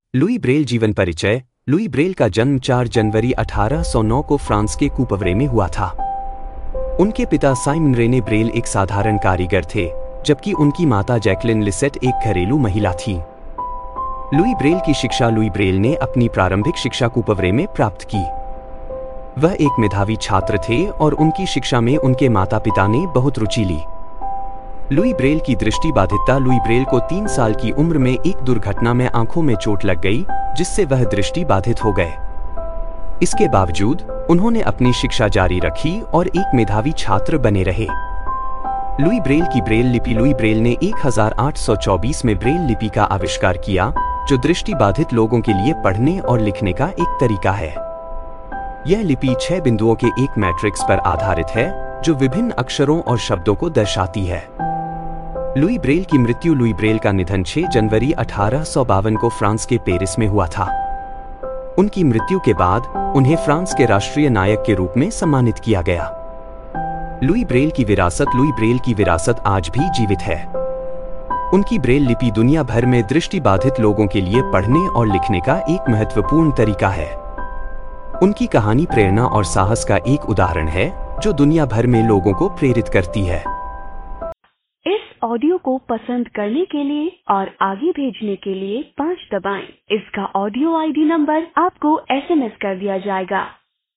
Louis Braille जीवन परिचय। Louis Braille का जन्म 4 जनवरी 1809 को फ्रांस के कूपवरे में हुआ था। उनके पिता साइमन रेने ब्रेल एक साधारण कारीगर थे, जबकि उनकी माता जैकलिन लिसेट एक घरेलू महिला थी। लुई ब्रेल की शिक्षा। लुई ब्रेल ने अपनी प्रारंभिक शिक्षा कूपवरे में प्राप्त की। वह एक मेधावी छात्र थे और उनकी शिक्षा में उनके माता पिता ने बहुत रुचि ली। लुई ब्रेल की दृष्टि बाधितता। लुई ब्रेल को 3 साल की उम्र में एक दुर्घटना में आंखों में चोट लग गई, जिससे वह दृष्टि बाधित हो गए। इसके बावजूद उन्होंने अपनी शिक्षा जारी रखी और एक मेधावी छात्र बने रहे। लुई ब्रेल की ब्रेल लिपि। लुई ब्रेल ने 1824 में ब्रेल लिपि का आविष्कार किया, जो दृष्टि बाधित लोगों के लिए पढ़ने और लिखने का एक तरीका है। यह लिपि 6 बिंदुओं के एक मैट्रिक्स पर आधारित है, जो विभिन्न अक्षरों और शब्दों को दर्शाती है। लुई ब्रेल की मृत्यु। लुई ब्रेल का निधन 6 जनवरी 1852 को फ्रांस के पेरिस में हुआ था। उनकी मृत्यु के बाद उन्हें फ्रांस के राष्ट्रीय नायक के रूप में सम्मानित किया गया। लुई ब्रेल की विरासत। लुई ब्रेल की विरासत आज भी जीवित है। उनकी ब्रेल लिपि दुनिया भर में दृष्टि बाधित लोगों के लिए पढ़ने और लिखने का एक महत्वपूर्ण तरीका है। उनकी कहानी प्रेरणा और साहस का एक उदाहरण है, जो दुनिया भर में लोगों को प्रेरित करती है। इस ऑडियो को पसंद करने के लिए और आगे भेजने के लिए 5 दबाएं। इसका ऑडियो आईडी नंबर आपको SMS कर दिया जाएगा।